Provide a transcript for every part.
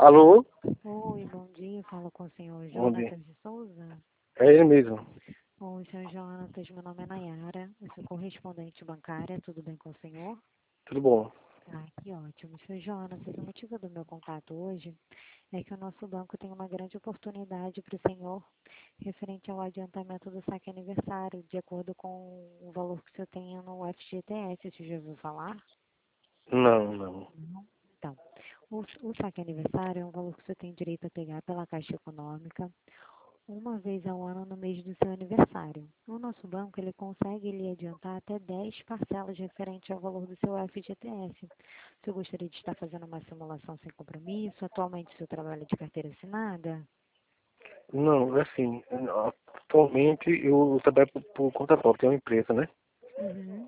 Alô? Oi, bom dia. Falo com o senhor Bom dia. Jonatas de Souza. É ele mesmo. Oi, senhor Jonatas, meu nome é Nayara. Eu sou correspondente bancária. Tudo bem com o senhor? Tudo bom? Ah, que ótimo. Senhor Jonatas, o motivo do meu contato hoje é que o nosso banco tem uma grande oportunidade para o senhor referente ao adiantamento do saque aniversário, de acordo com o valor que o senhor tenha no FGTS. Você já ouviu falar? Não, não. Não? Então, o saque aniversário é um valor que o senhor tem direito a pegar pela Caixa Econômica uma vez ao ano no mês do seu aniversário. O nosso banco ele consegue lhe adiantar até 10 parcelas referente ao valor do seu FGTS. O senhor gostaria de estar fazendo uma simulação sem compromisso? Atualmente o seu trabalho é de carteira assinada? Não, é assim, atualmente eu trabalho por conta própria, tenho uma empresa, né? Uhum.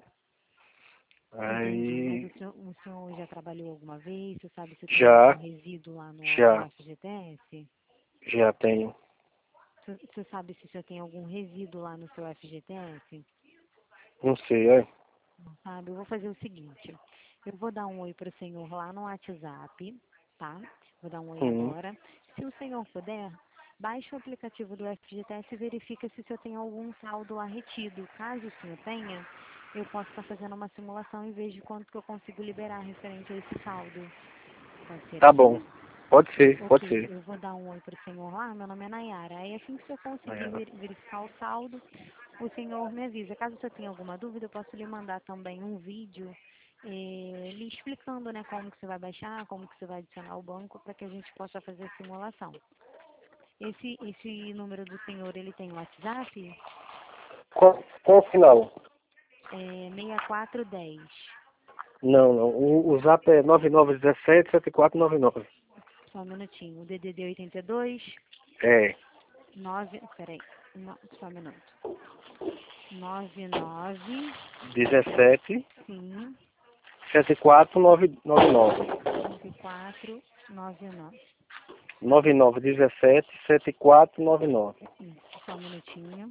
Entendi, mas Aí, o senhor já trabalhou alguma vez? Você sabe se tem algum já, resíduo lá no já, FGTS? já tenho. Você sabe se o senhor tem algum resíduo lá no seu FGTS? Não sei, é? Não sabe? Eu vou fazer o seguinte. Eu vou dar um oi para o senhor lá no WhatsApp, tá? Vou dar um oi Hum, agora. Se o senhor puder, baixe o aplicativo do FGTS e verifica se o senhor tem algum saldo lá retido. Caso o senhor tenha, eu posso estar fazendo uma simulação e vejo quanto que eu consigo liberar referente a esse saldo. Pode ser tá bom. assim? Pode ser, pode Ok, ser. eu vou dar um oi para o senhor lá. Meu nome é Nayara. Aí assim que o senhor conseguir É. verificar o saldo, o senhor me avisa. Caso você tenha alguma dúvida, eu posso lhe mandar também um vídeo lhe explicando, né, como que você vai baixar, como que você vai adicionar o banco, para que a gente possa fazer a simulação. Esse número do senhor, ele tem WhatsApp? Qual o final? É 6410. Não, não. O zap é 9917-7499. Só um minutinho. O DDD 82, É, 9, peraí, só um minuto. 99, 17 sim, 7499. 9499. 9917-7499. Isso, só um minutinho.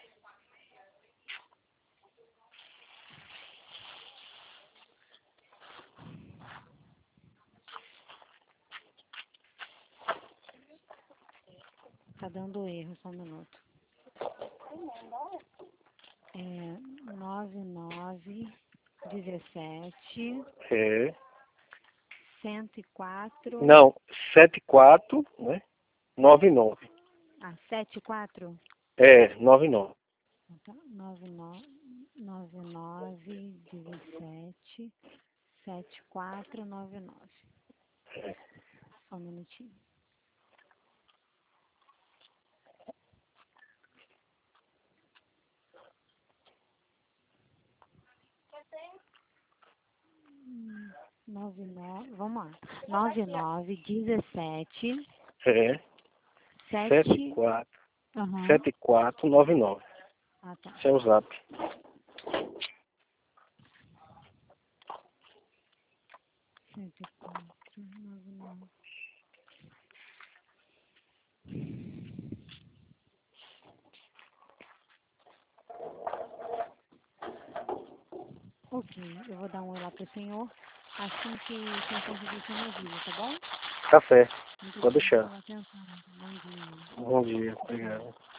Tá dando erro, só um minuto. É 9917 É. 104. Não, 74, né? 99. Ah, 74? É, 99. Tá, 9917 7499. Só um minutinho. Hum, 99, vamos lá. 9917 É, 7. 74, Aham. 7499. Ah, tá. Esse é o zap. 7499. Ok, eu vou dar um oi lá pro senhor. Assim que o senhor conseguir, o senhor me avisa, tá bom? Tá certo. Muito Pode obrigada deixar. pela atenção. Bom dia. Bom dia. Tchau. Obrigado.